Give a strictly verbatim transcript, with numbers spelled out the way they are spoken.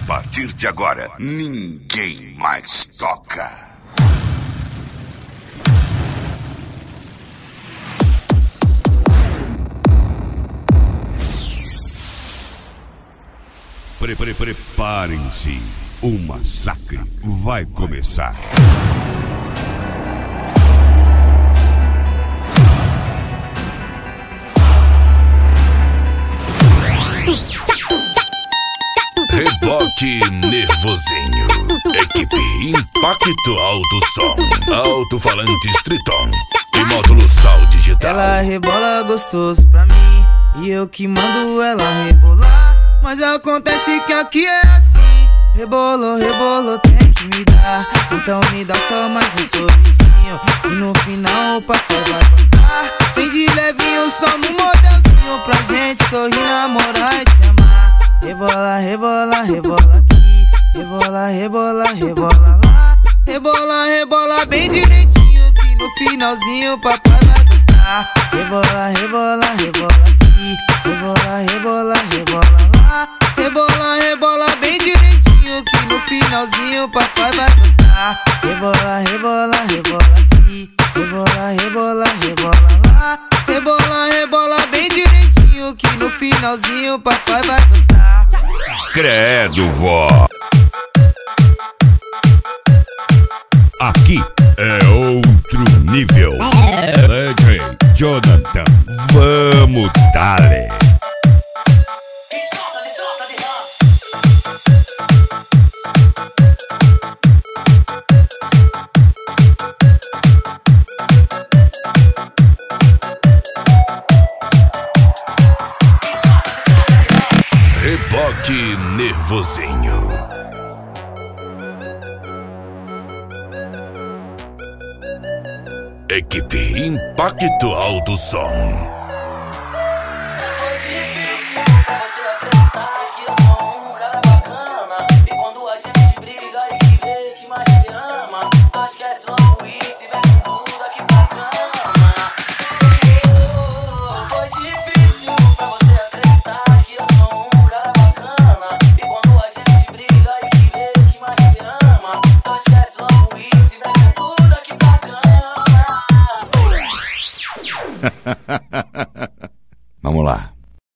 partir de agora, ninguém mais toca. Pre -pre Preparem-se, o massacre vai começar. Reboque Nervosinho. Equipe Impacto Alto Som, alto-falante Triton e módulo Sal Digital. Ela rebola gostoso pra mim e eu que mando ela rebolar. Mas acontece que aqui é assim: rebolou, rebolou, tem que me dar. Então me dá só mais um sorrisinho e no final o papai vai bancar. Vem de levinho só no modelzinho pra gente sorrir, namorar e se amar. Rebola, rebola, rebola aqui, rebola, rebola, rebola lá. Rebola, rebola bem direitinho que no finalzinho o papai vai gostar. Rebola, rebola, rebola aqui, rebola, rebola, rebola lá. Rebola, rebola bem direitinho que no finalzinho o papai vai gostar. Rebola, rebola, rebola aqui, rebola, rebola, rebola lá. Rebola, rebola bem direitinho que no finalzinho o papai vai gostar. Credo, vó. Aqui é outro nível. D J Jonathan, vamos dale. Reboque Nervosinho. Equipe Impacto Alto Som. Foi difícil pra você acreditar que eu sou um cara bacana. E quando a gente briga e que vê que mais se ama, esquece logo isso e vem